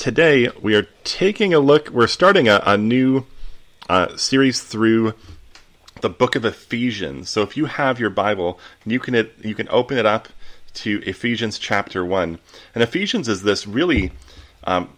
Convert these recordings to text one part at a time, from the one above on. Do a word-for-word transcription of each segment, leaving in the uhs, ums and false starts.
today we are taking a look, we're starting a, a new uh, series through the book of Ephesians. So if you have your Bible, you can it, you can open it up to Ephesians chapter one. And Ephesians is this really, um,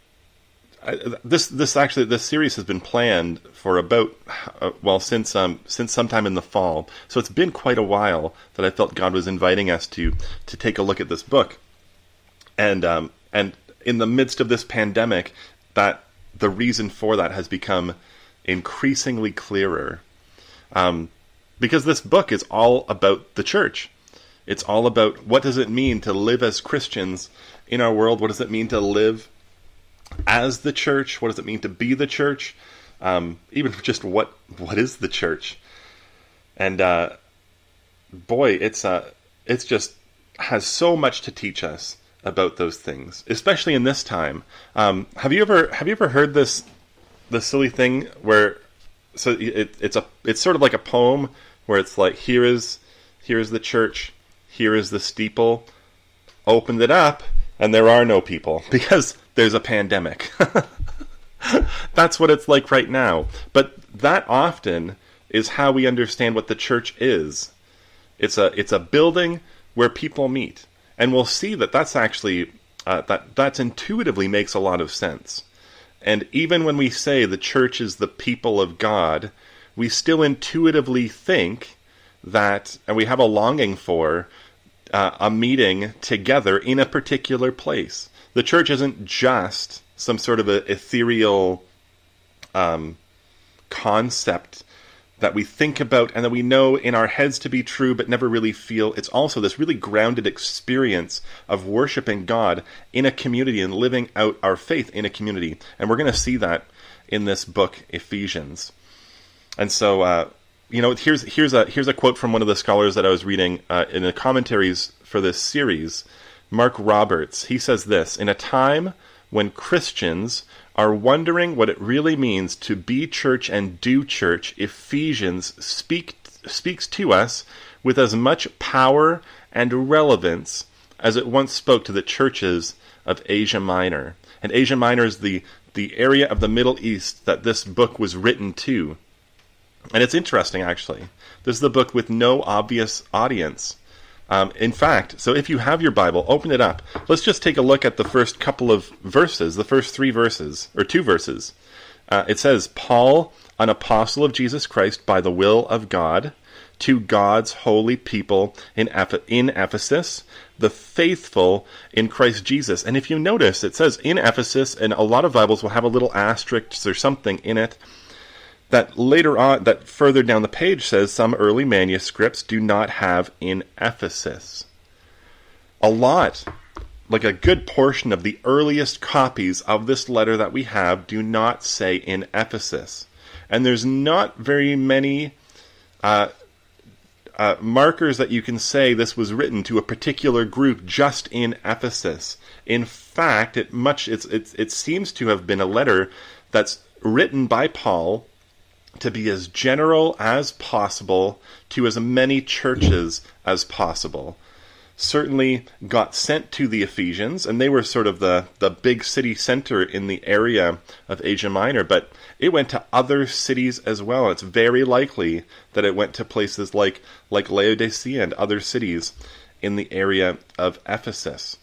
this this actually, this series has been planned for about, uh, well, since um since sometime in the fall. So it's been quite a while that I felt God was inviting us to to take a look at this book. And um and in the midst of this pandemic, that the reason for that has become increasingly clearer. Um, because this book is all about the church. It's all about what does it mean to live as Christians in our world? What does it mean to live as the church? What does it mean to be the church? Um, even just what what is the church? And uh, boy, it's uh, it's just has so much to teach us about those things, especially in this time. Um, have you ever have you ever heard this the silly thing where so it, it's a it's sort of like a poem where it's like here is here is the church, here is the steeple, opened it up, and there are no people because there's a pandemic. That's what it's like right now. But that often is how we understand what the church is. It's a it's a building where people meet. And we'll see that that's actually, uh, that that's intuitively makes a lot of sense. And even when we say the church is the people of God, we still intuitively think that, and we have a longing for, uh, a meeting together in a particular place. The church isn't just some sort of a ethereal um, concept that we think about and that we know in our heads to be true but never really feel. It's also this really grounded experience of worshiping God in a community and living out our faith in a community. And we're going to see that in this book, Ephesians. And so, uh, you know, here's here's a here's a quote from one of the scholars that I was reading uh, in the commentaries for this series, Mark Roberts. He says this: in a time when Christians are wondering what it really means to be church and do church, Ephesians speak, speaks to us with as much power and relevance as it once spoke to the churches of Asia Minor. And Asia Minor is the, the area of the Middle East that this book was written to. And it's interesting, actually. This is the book with no obvious audience. Um, in fact, so if you have your Bible, open it up. Let's just take a look at the first couple of verses, the first three verses, or two verses. Uh, it says, Paul, an apostle of Jesus Christ by the will of God, to God's holy people in, Eph- in Ephesus, the faithful in Christ Jesus. And if you notice, it says in Ephesus, and a lot of Bibles will have a little asterisk or something in it, that later on, that further down the page says some early manuscripts do not have in Ephesus. A lot, like a good portion of the earliest copies of this letter that we have do not say in Ephesus. And there's not very many uh, uh, markers that you can say this was written to a particular group just in Ephesus. In fact, it much it's, it's, it seems to have been a letter that's written by Paul to be as general as possible to as many churches as possible. Certainly got sent to the Ephesians, and they were sort of the, the big city center in the area of Asia Minor, but it went to other cities as well. It's very likely that it went to places like, like Laodicea and other cities in the area of Ephesus.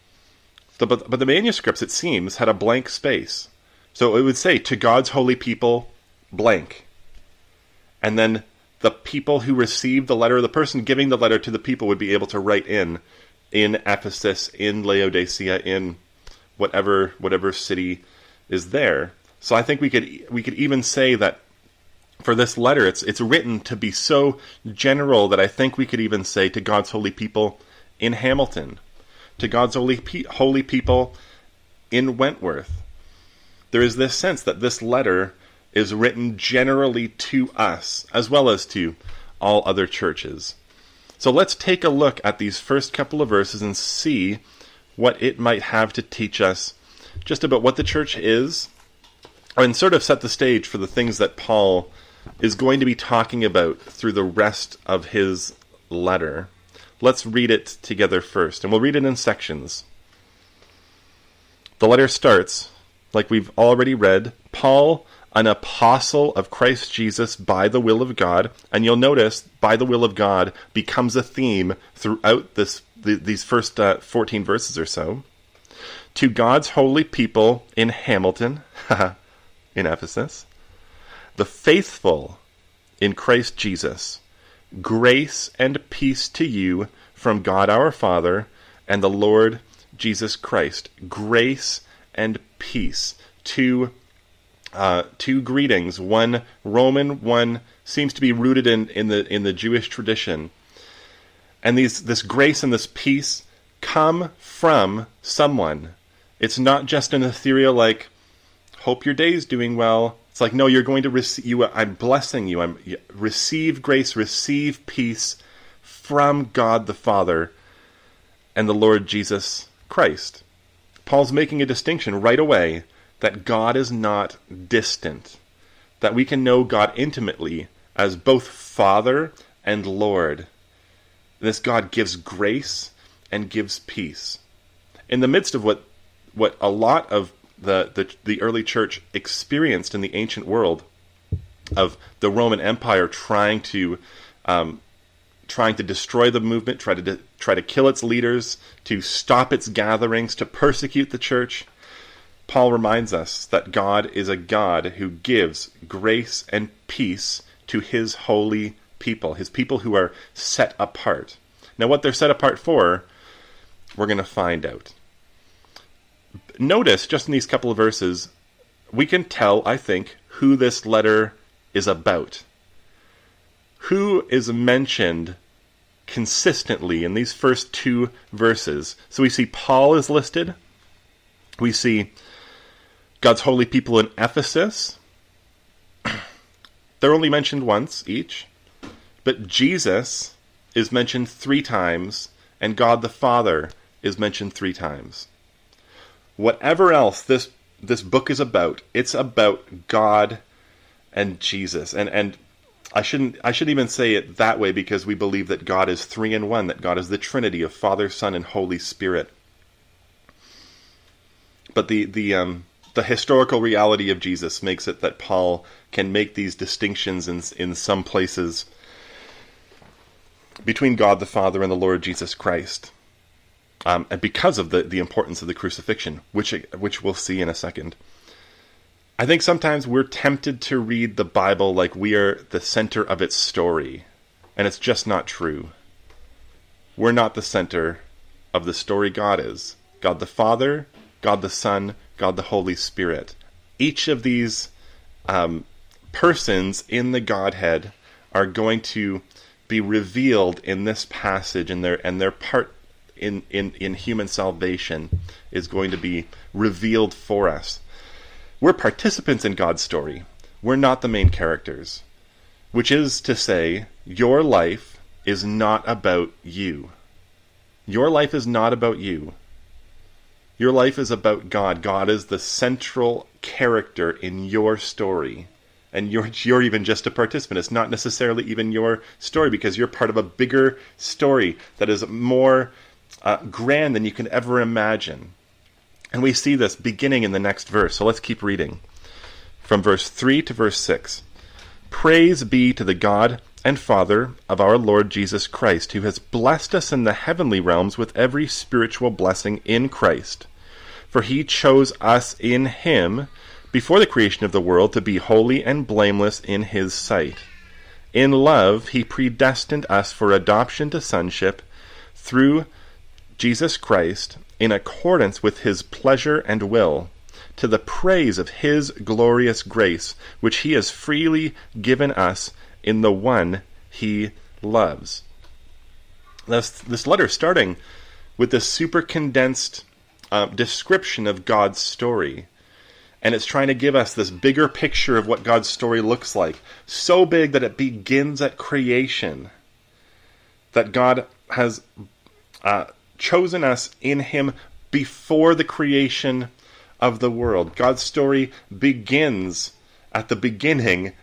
So, but, but the manuscripts, it seems, had a blank space. So it would say, to God's holy people, blank. And then the people who received the letter, the person giving the letter to the people would be able to write in, in Ephesus, in Laodicea, in whatever whatever city is there. So I think we could we could even say that for this letter, it's it's written to be so general that I think we could even say to God's holy people in Hamilton, to God's holy pe- holy people in Wentworth. There is this sense that this letter is written generally to us, as well as to all other churches. So let's take a look at these first couple of verses and see what it might have to teach us just about what the church is, and sort of set the stage for the things that Paul is going to be talking about through the rest of his letter. Let's read it together first, and we'll read it in sections. The letter starts, like we've already read, Paul, an apostle of Christ Jesus by the will of God. And you'll notice, by the will of God becomes a theme throughout this the, these first uh, fourteen verses or so. To God's holy people in Hamilton, in Ephesus, the faithful in Christ Jesus, grace and peace to you from God our Father and the Lord Jesus Christ. Grace and peace. Two, uh, two greetings. One Roman, one seems to be rooted in, in the in the Jewish tradition. And these this grace and this peace come from someone. It's not just an ethereal, like, hope your day's doing well. It's like, no, you're going to receive, you, I'm blessing you. I'm receive grace, receive peace from God the Father and the Lord Jesus Christ. Paul's making a distinction right away that God is not distant, that we can know God intimately as both Father and Lord. This God gives grace and gives peace. In the midst of what what a lot of the, the, the early church experienced in the ancient world, of the Roman Empire trying to um, trying to destroy the movement, try to de- try to kill its leaders, to stop its gatherings, to persecute the church, Paul reminds us that God is a God who gives grace and peace to his holy people, his people who are set apart. Now, what they're set apart for, we're going to find out. Notice, just in these couple of verses, we can tell, I think, who this letter is about. Who is mentioned consistently in these first two verses? So we see Paul is listed. We see God's holy people in Ephesus. They're only mentioned once each. But Jesus is mentioned three times, and God the Father is mentioned three times. Whatever else this this book is about, it's about God and Jesus. And and I shouldn't I shouldn't even say it that way, because we believe that God is three in one, that God is the Trinity of Father, Son, and Holy Spirit. But the the um the historical reality of Jesus makes it that Paul can make these distinctions in in some places between God the Father and the Lord Jesus Christ. Um, and because of the, the importance of the crucifixion, which which we'll see in a second. I think sometimes we're tempted to read the Bible like we are the center of its story, and it's just not true. We're not the center of the story. God is. God the Father, God the Son, God the Holy Spirit. Each of these um, persons in the Godhead are going to be revealed in this passage, and their and their part In, in, in human salvation is going to be revealed for us. We're participants in God's story. We're not the main characters. Which is to say, your life is not about you. Your life is not about you. Your life is about God. God is the central character in your story. And you're, you're even just a participant. It's not necessarily even your story, because you're part of a bigger story that is more Uh, grand than you can ever imagine. And we see this beginning in the next verse. So let's keep reading. From verse three to verse six. Praise be to the God and Father of our Lord Jesus Christ, who has blessed us in the heavenly realms with every spiritual blessing in Christ. For he chose us in him before the creation of the world to be holy and blameless in his sight. In love he predestined us for adoption to sonship through Jesus Christ, in accordance with his pleasure and will, to the praise of his glorious grace, which he has freely given us in the one he loves. This, this letter starting with this super condensed uh, description of God's story. And it's trying to give us this bigger picture of what God's story looks like. So big that it begins at creation. That God has Uh, chosen us in him before the creation of the world. God's story begins at the beginning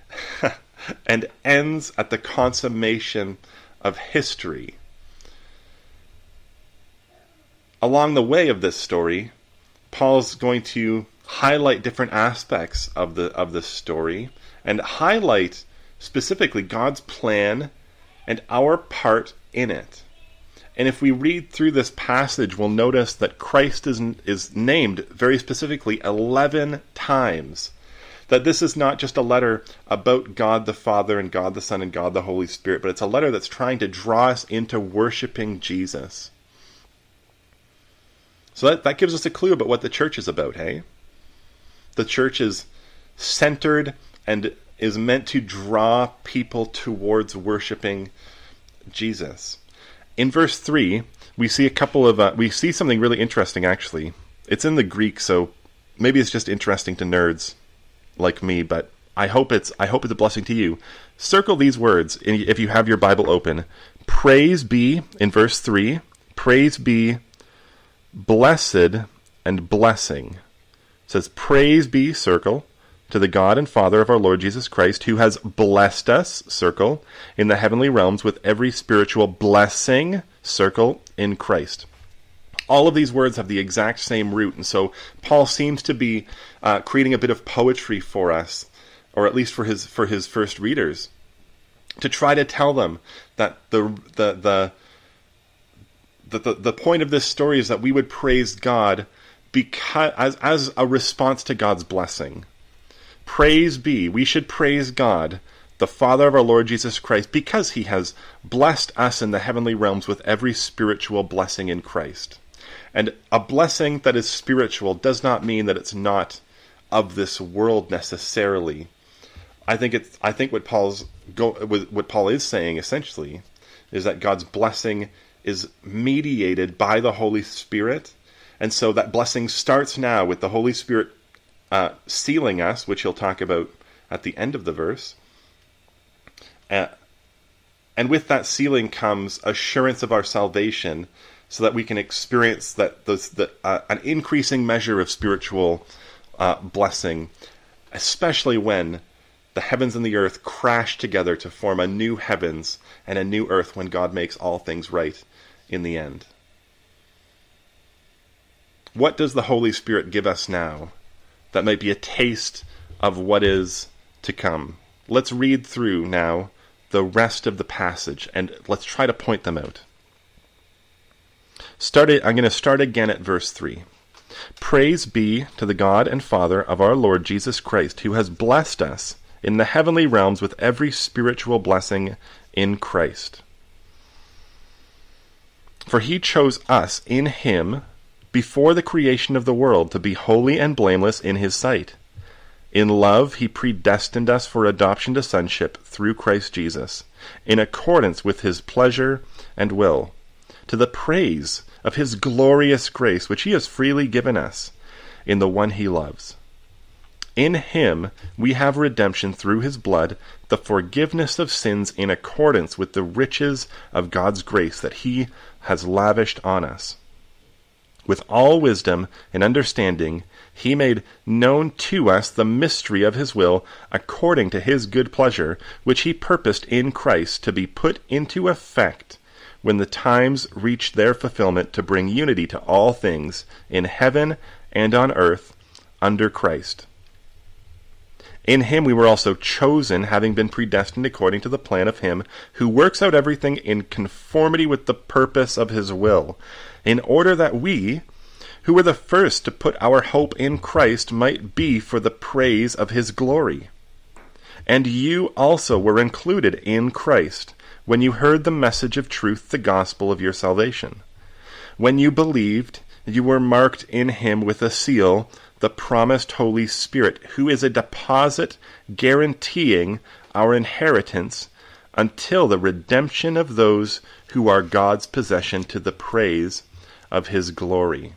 and ends at the consummation of history. Along the way of this story, Paul's going to highlight different aspects of the of the story and highlight specifically God's plan and our part in it. And if we read through this passage, we'll notice that Christ is, is named very specifically eleven times. That this is not just a letter about God the Father and God the Son and God the Holy Spirit, but it's a letter that's trying to draw us into worshiping Jesus. So that, that gives us a clue about what the church is about, hey? The church is centered and is meant to draw people towards worshiping Jesus. In verse three, we see a couple of, uh, we see something really interesting, actually. It's in the Greek, so maybe it's just interesting to nerds like me, but I hope it's, I hope it's a blessing to you. Circle these words if you have your Bible open. Praise be, in verse three, praise be, blessed, and blessing. It says, praise be, circle, to the God and Father of our Lord Jesus Christ, who has blessed us, circle, in the heavenly realms with every spiritual blessing, circle, in Christ. All of these words have the exact same root, and so Paul seems to be uh, creating a bit of poetry for us, or at least for his for his first readers, to try to tell them that the the the the, the, the point of this story is that we would praise God because as as a response to God's blessing. Praise be, we should praise God, the Father of our Lord Jesus Christ, because he has blessed us in the heavenly realms with every spiritual blessing in Christ. And a blessing that is spiritual does not mean that it's not of this world necessarily. I think it's. I think what Paul's go, what Paul is saying essentially is that God's blessing is mediated by the Holy Spirit, and so that blessing starts now with the Holy Spirit Uh, sealing us, which he'll talk about at the end of the verse. Uh, and with that sealing comes assurance of our salvation, so that we can experience that those, the, uh, an increasing measure of spiritual uh, blessing, especially when the heavens and the earth crash together to form a new heavens and a new earth when God makes all things right in the end. What does the Holy Spirit give us now that might be a taste of what is to come? Let's read through now the rest of the passage, and let's try to point them out. Start it, I'm going to start again at verse three. Praise be to the God and Father of our Lord Jesus Christ, who has blessed us in the heavenly realms with every spiritual blessing in Christ. For he chose us in him before the creation of the world to be holy and blameless in his sight. In love he predestined us for adoption to sonship through Christ Jesus, in accordance with his pleasure and will, to the praise of his glorious grace, which he has freely given us in the one he loves. In him we have redemption through his blood, the forgiveness of sins in accordance with the riches of God's grace that he has lavished on us. With all wisdom and understanding, he made known to us the mystery of his will, according to his good pleasure, which he purposed in Christ to be put into effect when the times reached their fulfillment, to bring unity to all things in heaven and on earth under Christ. In him we were also chosen, having been predestined according to the plan of him who works out everything in conformity with the purpose of his will, in order that we, who were the first to put our hope in Christ, might be for the praise of his glory. And you also were included in Christ, when you heard the message of truth, the gospel of your salvation. When you believed, you were marked in him with a seal, the promised Holy Spirit, who is a deposit guaranteeing our inheritance until the redemption of those who are God's possession, to the praise of his glory.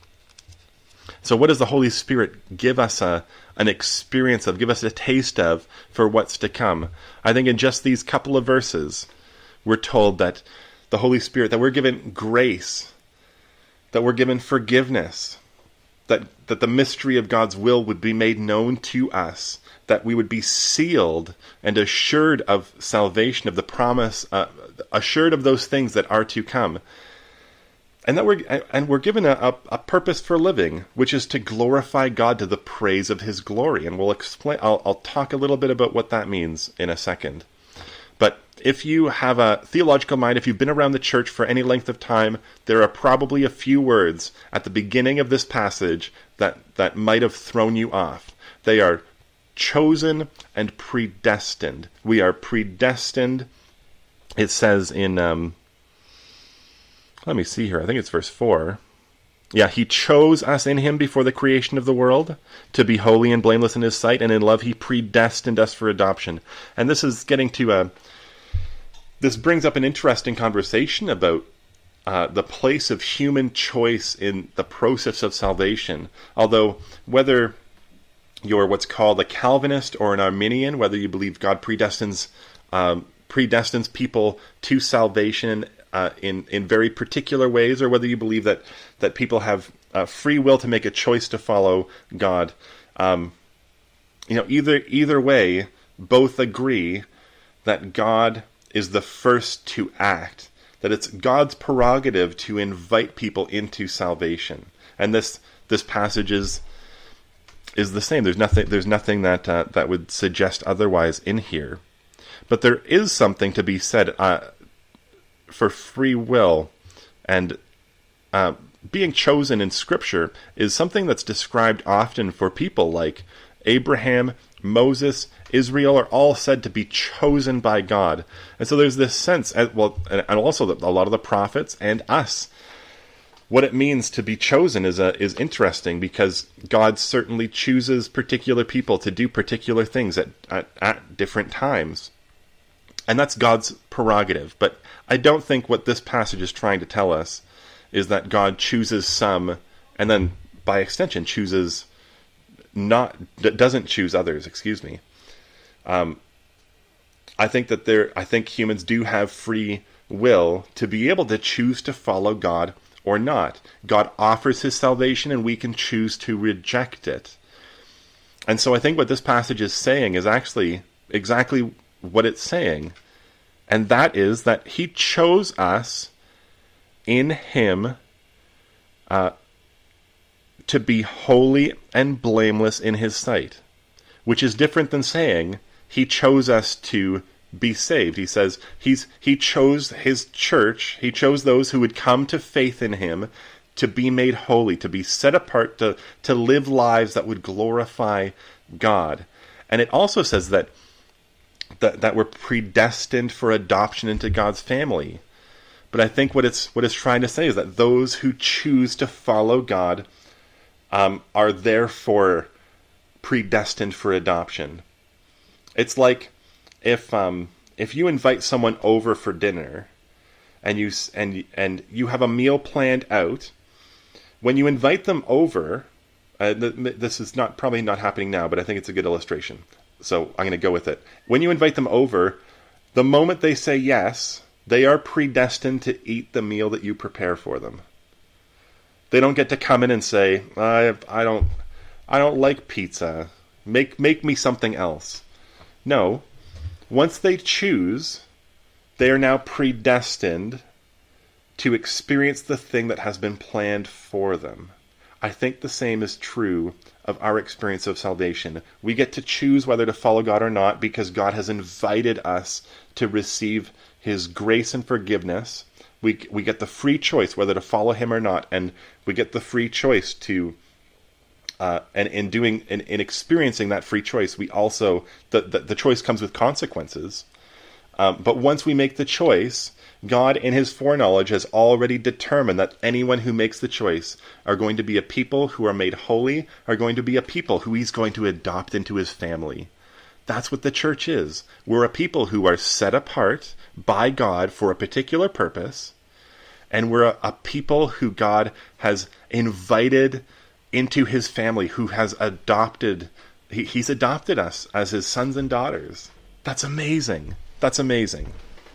So what does the Holy Spirit give us a, an experience of, give us a taste of for what's to come? I think in just these couple of verses, we're told that the Holy Spirit, that we're given grace, that we're given forgiveness, that, that the mystery of God's will would be made known to us, that we would be sealed and assured of salvation, of the promise, uh, assured of those things that are to come. and that we're and we're given a, a, a purpose for living, which is to glorify God to the praise of His glory. And we'll explain. I'll, I'll talk a little bit about what that means in a second. But if you have a theological mind, if you've been around the church for any length of time, there are probably a few words at the beginning of this passage that, that might have thrown you off. They are chosen and predestined. We are predestined. It says in, um, let me see here, I think it's verse four. Yeah, He chose us in Him before the creation of the world to be holy and blameless in His sight, and in love He predestined us for adoption. And this is getting to a, this brings up an interesting conversation about uh, the place of human choice in the process of salvation. Although whether you're what's called a Calvinist or an Arminian, whether you believe God predestines um, predestines people to salvation uh, in in very particular ways, or whether you believe that that people have uh, free will to make a choice to follow God, um, you know, either either way, both agree that God is the first to act. That it's God's prerogative to invite people into salvation, and this this passage is. is the same. There's nothing. There's nothing that uh, that would suggest otherwise in here, but there is something to be said uh, for free will, and uh, being chosen in Scripture is something that's described often for people like Abraham, Moses, Israel are all said to be chosen by God, and so there's this sense, well, and also a lot of the prophets and us. What it means to be chosen is a, is interesting, because God certainly chooses particular people to do particular things at, at, at different times. And that's God's prerogative. But I don't think what this passage is trying to tell us is that God chooses some, and then by extension chooses not, doesn't choose others, excuse me. Um, I think that there, I think humans do have free will to be able to choose to follow God or not. God offers His salvation, and we can choose to reject it. And so I think what this passage is saying is actually exactly what it's saying. And that is that He chose us in Him uh, to be holy and blameless in His sight. Which is different than saying He chose us to be saved. He says he's he chose His church, He chose those who would come to faith in Him to be made holy, to be set apart, to, to live lives that would glorify God. And it also says that, that that we're predestined for adoption into God's family. But I think what it's what it's trying to say is that those who choose to follow God um, are therefore predestined for adoption. It's like If um if you invite someone over for dinner, and you and and you have a meal planned out, when you invite them over, uh, th- this is not probably not happening now, but I think it's a good illustration, so I'm going to go with it. When you invite them over, the moment they say yes, they are predestined to eat the meal that you prepare for them. They don't get to come in and say, I I don't I don't like pizza. Make make me something else. No. Once they choose, they are now predestined to experience the thing that has been planned for them. I think the same is true of our experience of salvation. We get to choose whether to follow God or not, because God has invited us to receive His grace and forgiveness. We we get the free choice whether to follow Him or not, and we get the free choice to Uh, and in doing, in, in experiencing that free choice, we also, the, the, the choice comes with consequences. Um, but once we make the choice, God in His foreknowledge has already determined that anyone who makes the choice are going to be a people who are made holy, are going to be a people who He's going to adopt into His family. That's what the church is. We're a people who are set apart by God for a particular purpose, and we're a, a people who God has invited into His family, who has adopted, he, He's adopted us as His sons and daughters. That's amazing. That's amazing.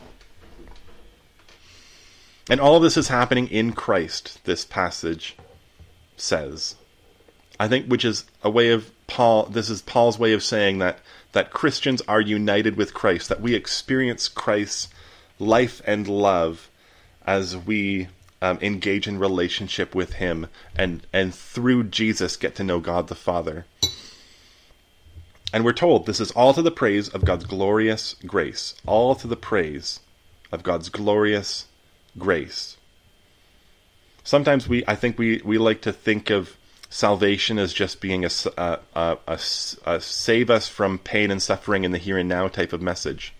And all of this is happening in Christ, this passage says. I think, which is a way of Paul, this is Paul's way of saying that, that Christians are united with Christ, that we experience Christ's life and love as we um, engage in relationship with him, and, and through Jesus get to know God the Father. And we're told this is all to the praise of God's glorious grace. All to the praise of God's glorious grace. Sometimes we, I think we, we like to think of salvation as just being a, a, a, a, a save us from pain and suffering in the here and now type of message.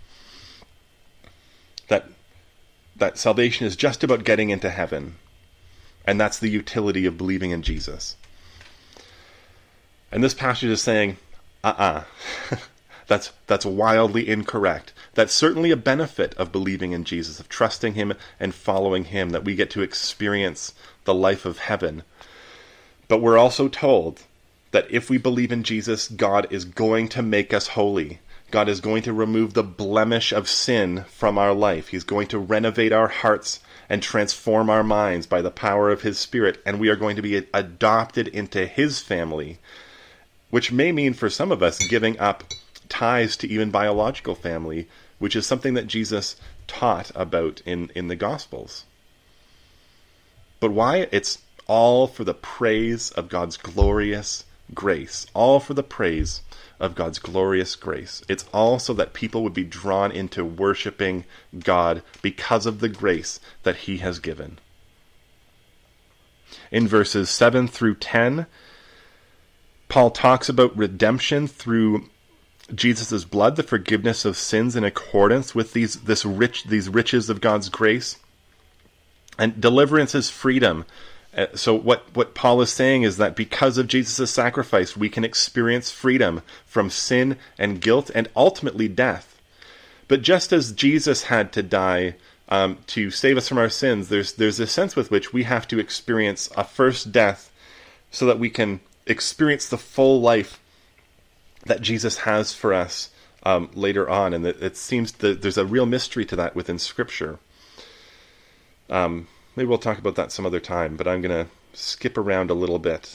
That, that salvation is just about getting into heaven. And that's the utility of believing in Jesus. And this passage is saying, uh-uh. that's that's wildly incorrect. That's certainly a benefit of believing in Jesus, of trusting him and following him, that we get to experience the life of heaven. But we're also told that if we believe in Jesus, God is going to make us holy. God is going to remove the blemish of sin from our life. He's going to renovate our hearts and transform our minds by the power of his Spirit, and we are going to be adopted into his family, which may mean for some of us giving up ties to even biological family, which is something that Jesus taught about in, in the Gospels. But why? It's all for the praise of God's glorious grace. All for the praise of God's glorious grace. It's all so that people would be drawn into worshiping God because of the grace that he has given. In verses seven through ten, Paul talks about redemption through Jesus' blood, the forgiveness of sins in accordance with these this rich these riches of God's grace. And deliverance is freedom. Uh, so what, what Paul is saying is that because of Jesus' sacrifice, we can experience freedom from sin and guilt and ultimately death. But just as Jesus had to die um, to save us from our sins, there's there's a sense with which we have to experience a first death so that we can experience the full life that Jesus has for us um, later on. And it, it seems that there's a real mystery to that within Scripture. Um, maybe we'll talk about that some other time, but I'm going to skip around a little bit.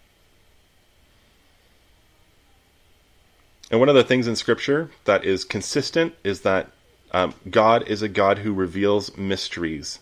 And one of the things in Scripture that is consistent is that um, God is a God who reveals mysteries.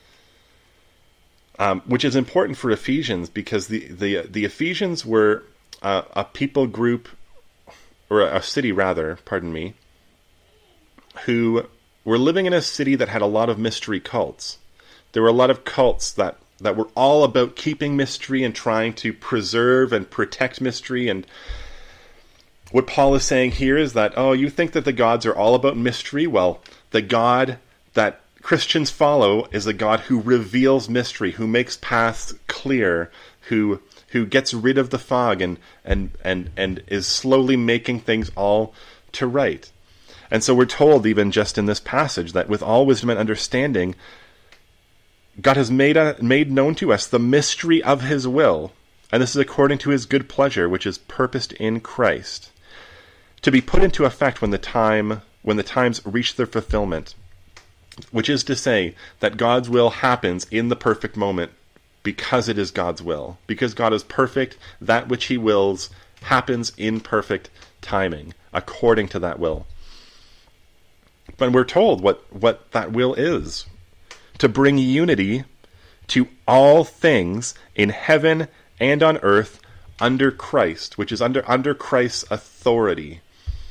Um, which is important for Ephesians, because the, the, the Ephesians were uh, a people group, or a city rather, pardon me, who were living in a city that had a lot of mystery cults. There were a lot of cults that, that were all about keeping mystery and trying to preserve and protect mystery. And what Paul is saying here is that, oh, you think that the gods are all about mystery? Well, the God that Christians follow is a God who reveals mystery, who makes paths clear, who who gets rid of the fog and and and and is slowly making things all to right. And so we're told, even just in this passage, that with all wisdom and understanding, God has made a, made known to us the mystery of his will, and this is according to his good pleasure, which is purposed in Christ, to be put into effect when the time when the times reach their fulfillment. Which is to say that God's will happens in the perfect moment because it is God's will. Because God is perfect, that which he wills happens in perfect timing, according to that will. But we're told what, what that will is. To bring unity to all things in heaven and on earth under Christ, which is under, under Christ's authority.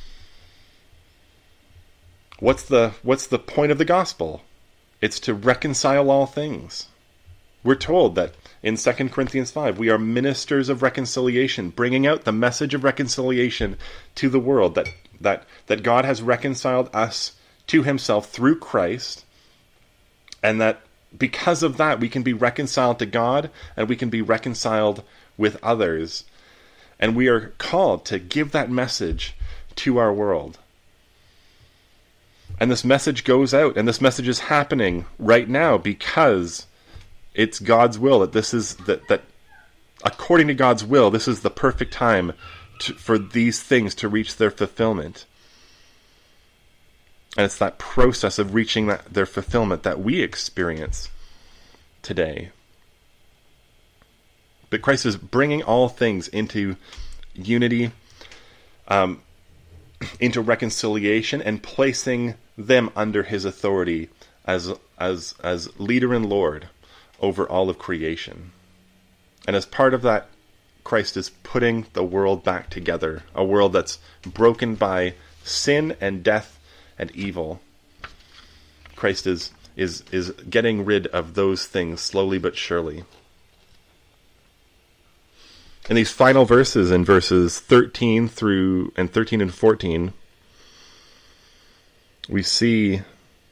What's the what's the point of the gospel? It's to reconcile all things. We're told that in Second Corinthians five, we are ministers of reconciliation, bringing out the message of reconciliation to the world, that that that God has reconciled us to himself through Christ, and that because of that we can be reconciled to God and we can be reconciled with others. And we are called to give that message to our world. And this message goes out, and this message is happening right now because it's God's will that this is that that according to God's will, this is the perfect time to, for these things to reach their fulfillment. And it's that process of reaching that, their fulfillment that we experience today. But Christ is bringing all things into unity, um, into reconciliation, and placing them under his authority as as as leader and Lord over all of creation. And as part of that, Christ is putting the world back together, a world that's broken by sin and death and evil. Christ is is is getting rid of those things slowly but surely. In these final verses, in verses thirteen through and thirteen and fourteen, we see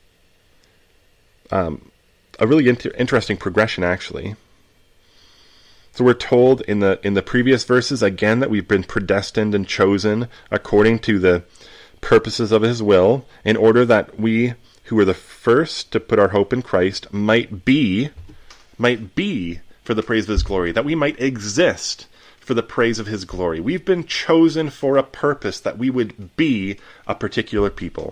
um, a really inter- interesting progression, actually. So we're told in the in the previous verses again that we've been predestined and chosen according to the purposes of His will, in order that we who were the first to put our hope in Christ might be might be for the praise of His glory, that we might exist for the praise of His glory. We've been chosen for a purpose, that we would be a particular people.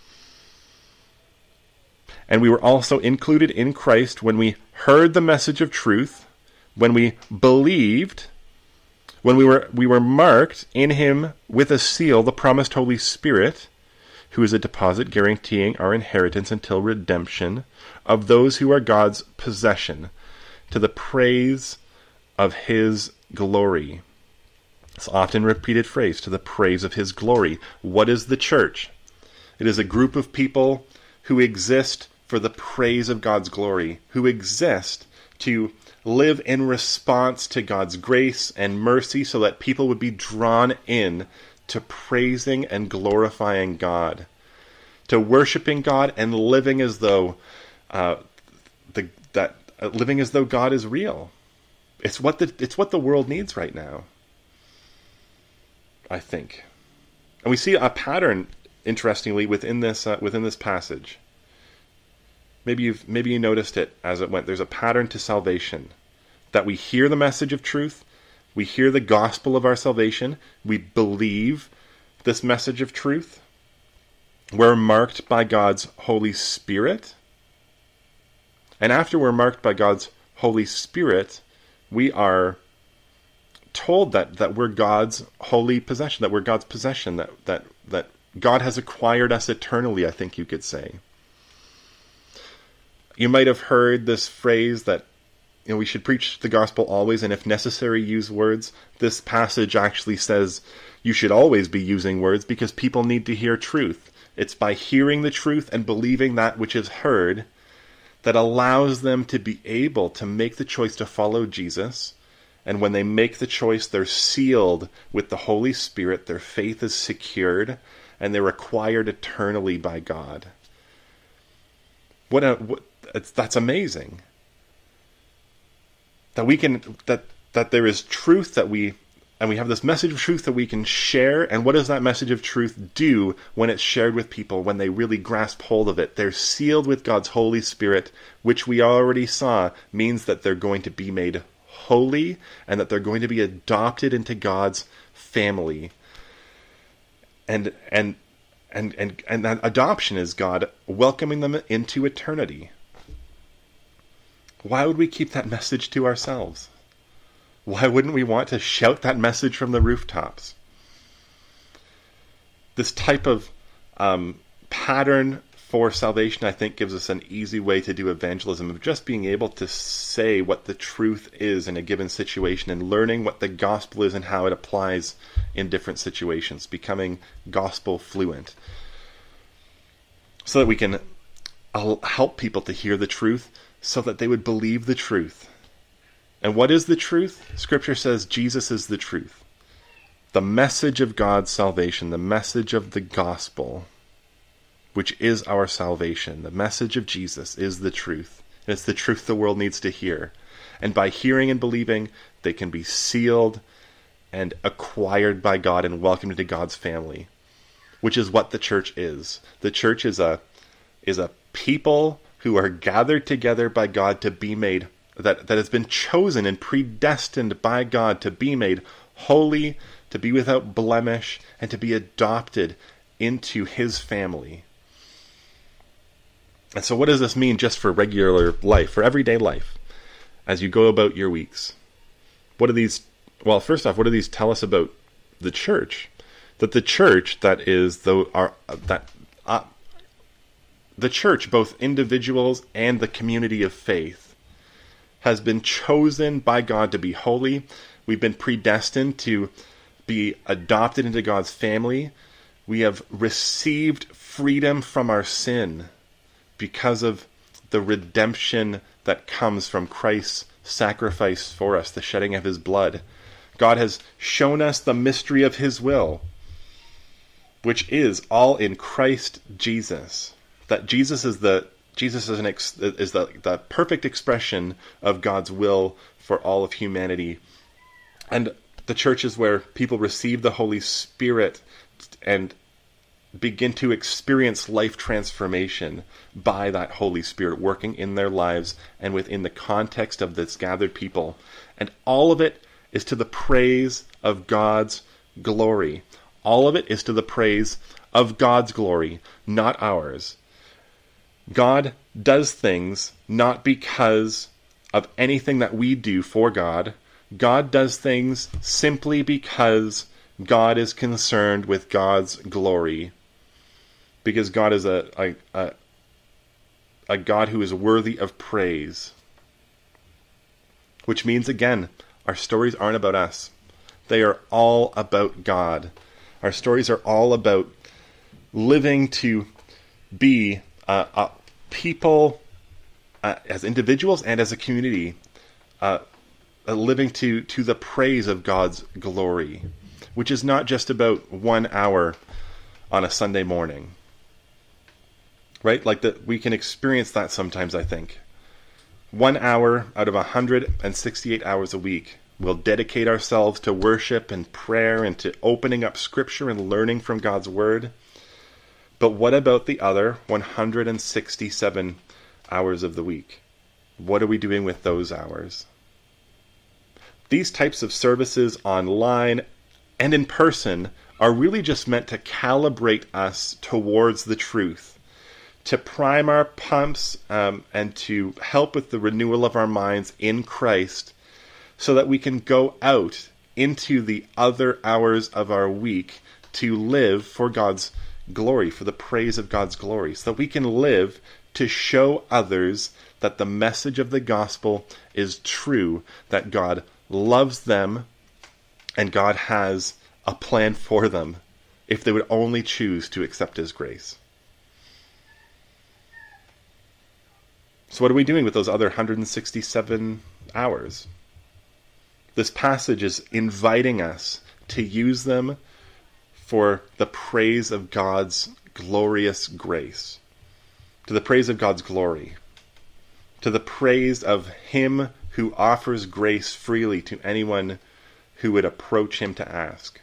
And we were also included in Christ when we heard the message of truth, when we believed, when we were we were marked in Him with a seal, the promised Holy Spirit, who is a deposit guaranteeing our inheritance until redemption of those who are God's possession, to the praise of His glory. It's an often repeated phrase, to the praise of His glory. What is the church? It is a group of people who exist for the praise of God's glory, who exist to live in response to God's grace and mercy so that people would be drawn in to praising and glorifying God, to worshiping God and living as though uh, the that uh, living as though God is real. It's what the it's what the world needs right now, I think. And we see a pattern, interestingly, within this uh, within this passage. Maybe you've maybe you noticed it as it went. There's a pattern to salvation, that we hear the message of truth, we hear the gospel of our salvation, we believe this message of truth, we're marked by God's Holy Spirit, and after we're marked by God's Holy Spirit, we are told that, that we're God's holy possession, that we're God's possession, that, that, that God has acquired us eternally, I think you could say. You might have heard this phrase that, you know, we should preach the gospel always, and if necessary, use words. This passage actually says you should always be using words because people need to hear truth. It's by hearing the truth and believing that which is heard that allows them to be able to make the choice to follow Jesus. And when they make the choice, they're sealed with the Holy Spirit, their faith is secured, and they're acquired eternally by God. What a what, it's, that's amazing. That we can that that there is truth that we and we have this message of truth that we can share. And what does that message of truth do when it's shared with people, when they really grasp hold of it? They're sealed with God's Holy Spirit, which we already saw means that they're going to be made holy and that they're going to be adopted into God's family. And and and and, and that adoption is God welcoming them into eternity. Why would we keep that message to ourselves? Why wouldn't we want to shout that message from the rooftops? This type of um, pattern for salvation, I think, gives us an easy way to do evangelism, of just being able to say what the truth is in a given situation and learning what the gospel is and how it applies in different situations, becoming gospel fluent, so that we can help people to hear the truth, so that they would believe the truth. And what is the truth? Scripture says Jesus is the truth. The message of God's salvation, the message of the gospel, which is our salvation. The message of Jesus is the truth. And it's the truth the world needs to hear. And by hearing and believing, they can be sealed and acquired by God and welcomed into God's family, which is what the church is. The church is a is a people who are gathered together by God to be made, that, that has been chosen and predestined by God to be made holy, to be without blemish, and to be adopted into His family. And so what does this mean just for regular life, for everyday life, as you go about your weeks? What do these, well, first off, what do these tell us about the church? That the church, that is, the, our, that uh, the church, both individuals and the community of faith, has been chosen by God to be holy. We've been predestined to be adopted into God's family. We have received freedom from our sin because of the redemption that comes from Christ's sacrifice for us, the shedding of his blood. God has shown us the mystery of his will, which is all in Christ Jesus. That Jesus is the Jesus is an ex, is the, the perfect expression of God's will for all of humanity. And the church is where people receive the Holy Spirit and begin to experience life transformation by that Holy Spirit working in their lives and within the context of this gathered people. And all of it is to the praise of God's glory. All of it is to the praise of God's glory, not ours. God does things not because of anything that we do for God. God does things simply because God is concerned with God's glory. Because God is a, a, a, a God who is worthy of praise. Which means, again, our stories aren't about us. They are all about God. Our stories are all about living to be uh, a people, uh, as individuals and as a community, uh, uh, living to, to the praise of God's glory, which is not just about one hour on a Sunday morning. Right? Like that, we can experience that sometimes, I think. One hour out of one hundred sixty-eight hours a week, we'll dedicate ourselves to worship and prayer and to opening up Scripture and learning from God's Word. But what about the other one hundred sixty-seven hours of the week? What are we doing with those hours? These types of services online and in person are really just meant to calibrate us towards the truth, to prime our pumps um, and to help with the renewal of our minds in Christ so that we can go out into the other hours of our week to live for God's glory, for the praise of God's glory, so that we can live to show others that the message of the gospel is true, that God loves them and God has a plan for them if they would only choose to accept his grace. So what are we doing with those other one hundred sixty-seven hours? This passage is inviting us to use them for the praise of God's glorious grace, to the praise of God's glory, to the praise of him who offers grace freely to anyone who would approach him to ask.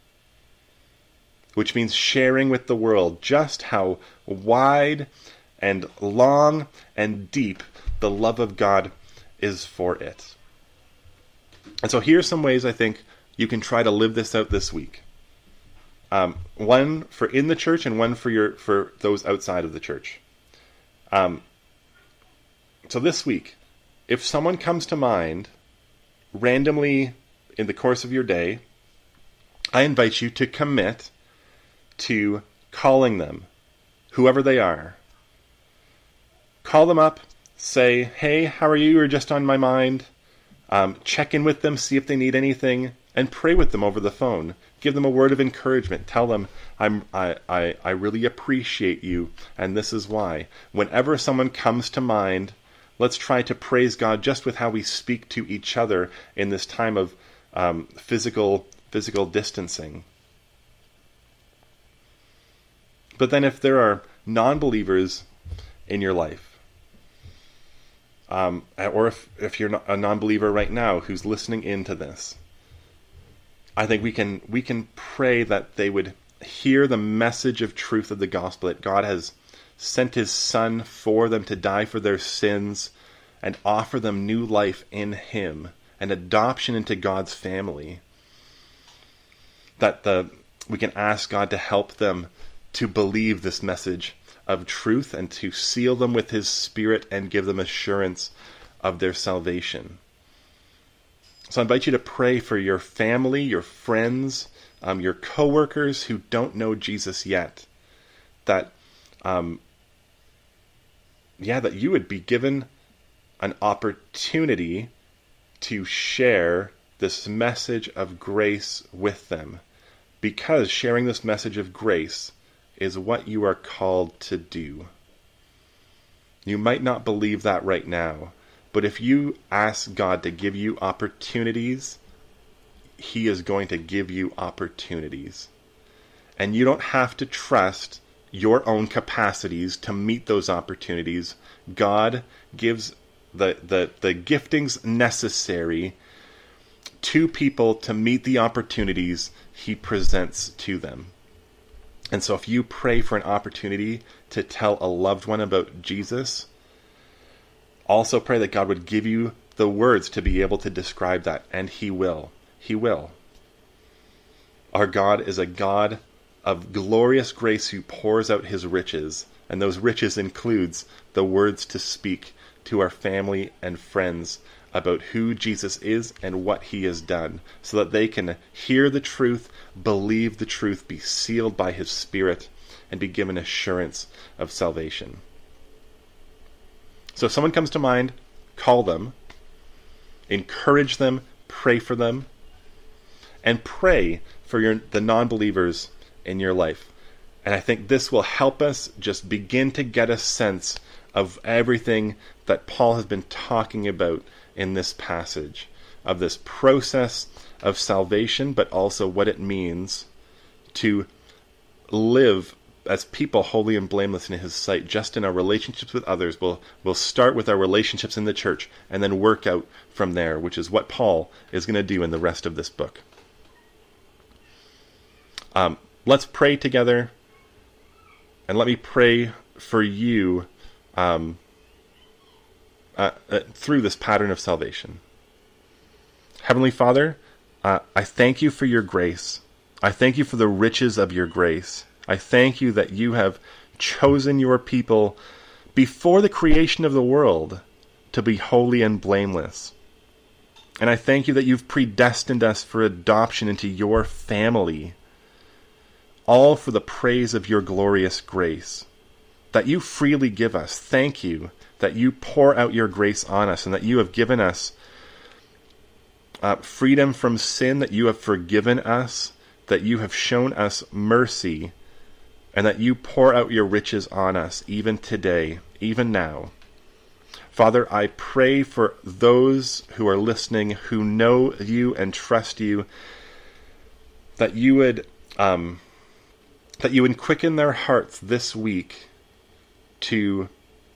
Which means sharing with the world just how wide and long and deep the love of God is for it. And so here's some ways I think you can try to live this out this week. Um, one for in the church and one for your for those outside of the church. Um, so this week, if someone comes to mind randomly in the course of your day, I invite you to commit to calling them, whoever they are. Call them up, say, hey, how are you? You're just on my mind. Um, check in with them, see if they need anything, and pray with them over the phone. Give them a word of encouragement. Tell them, I'm, I, I, I really appreciate you, and this is why. Whenever someone comes to mind, let's try to praise God just with how we speak to each other in this time of um, physical physical distancing. But then if there are non-believers in your life, um, or if, if you're a non-believer right now who's listening into this, I think we can we can pray that they would hear the message of truth of the gospel, that God has sent his Son for them to die for their sins and offer them new life in him and adoption into God's family. That the we can ask God to help them to believe this message of truth and to seal them with his Spirit and give them assurance of their salvation. So I invite you to pray for your family, your friends, um, your coworkers who don't know Jesus yet. That, um, yeah, that you would be given an opportunity to share this message of grace with them, because sharing this message of grace is what you are called to do. You might not believe that right now, but if you ask God to give you opportunities, He is going to give you opportunities. And you don't have to trust your own capacities to meet those opportunities. God gives the, the, the giftings necessary to people to meet the opportunities He presents to them. And so if you pray for an opportunity to tell a loved one about Jesus, also pray that God would give you the words to be able to describe that, and He will. He will. Our God is a God of glorious grace who pours out His riches, and those riches includes the words to speak to our family and friends about who Jesus is and what He has done, so that they can hear the truth, believe the truth, be sealed by His Spirit, and be given assurance of salvation. So if someone comes to mind, call them, encourage them, pray for them, and pray for your, the non-believers in your life. And I think this will help us just begin to get a sense of everything that Paul has been talking about in this passage, of this process of salvation, but also what it means to live as people holy and blameless in His sight, just in our relationships with others. We'll, we'll start with our relationships in the church and then work out from there, which is what Paul is going to do in the rest of this book. Um, let's pray together, and let me pray for you um, uh, uh, through this pattern of salvation. Heavenly Father, uh, I thank You for Your grace. I thank You for the riches of Your grace. I thank You that You have chosen Your people before the creation of the world to be holy and blameless. And I thank You that You've predestined us for adoption into Your family, all for the praise of Your glorious grace that You freely give us. Thank You that You pour out Your grace on us, and that You have given us uh, freedom from sin, that You have forgiven us, that You have shown us mercy, and that You pour out Your riches on us even today, even now. Father, I pray for those who are listening who know You and trust You, that You would um, that You would quicken their hearts this week to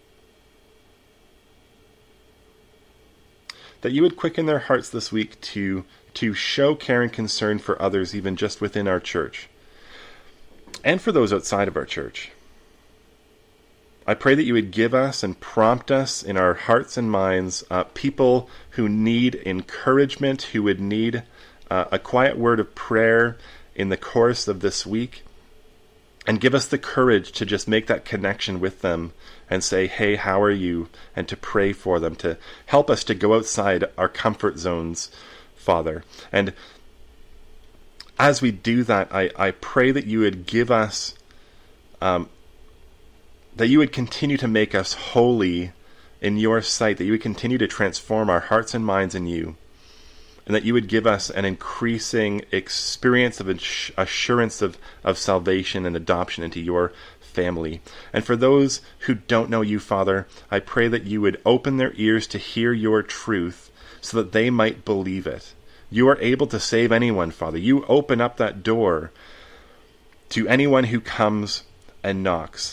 that You would quicken their hearts this week to to show care and concern for others, even just within our church, and for those outside of our church. I pray that You would give us and prompt us in our hearts and minds uh, people who need encouragement, who would need uh, a quiet word of prayer in the course of this week, and give us the courage to just make that connection with them and say, hey, how are you? And to pray for them, to help us to go outside our comfort zones, Father. And as we do that, I, I pray that You would give us, um, that You would continue to make us holy in Your sight, that You would continue to transform our hearts and minds in You, and that You would give us an increasing experience of assurance of, of salvation and adoption into Your family. And for those who don't know You, Father, I pray that You would open their ears to hear Your truth so that they might believe it. You are able to save anyone, Father. You open up that door to anyone who comes and knocks.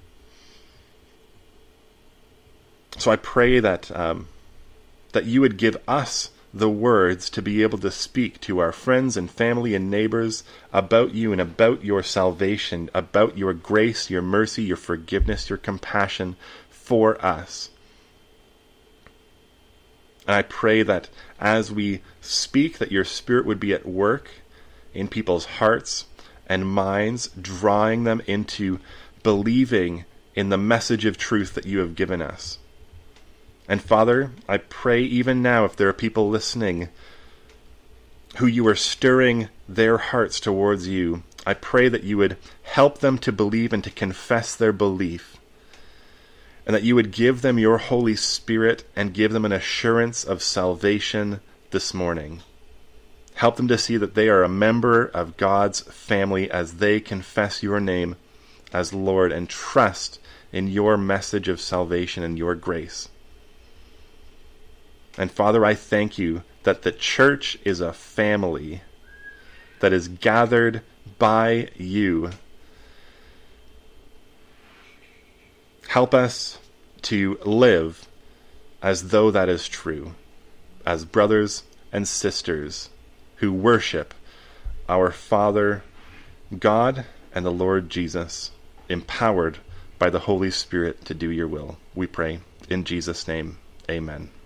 So I pray that um, that You would give us the words to be able to speak to our friends and family and neighbors about You and about Your salvation, about Your grace, Your mercy, Your forgiveness, Your compassion for us. And I pray that as we speak, that Your Spirit would be at work in people's hearts and minds, drawing them into believing in the message of truth that You have given us. And Father, I pray even now, if there are people listening who You are stirring their hearts towards You, I pray that You would help them to believe and to confess their belief, and that you would give them your Holy Spirit and give them an assurance of salvation this morning. Help them to see that they are a member of God's family as they confess your name as Lord and trust in your message of salvation and your grace. And Father, I thank you that the church is a family that is gathered by you. Help us to live as though that is true, as brothers and sisters who worship our Father, God, and the Lord Jesus, empowered by the Holy Spirit to do your will. We pray in Jesus' name. Amen.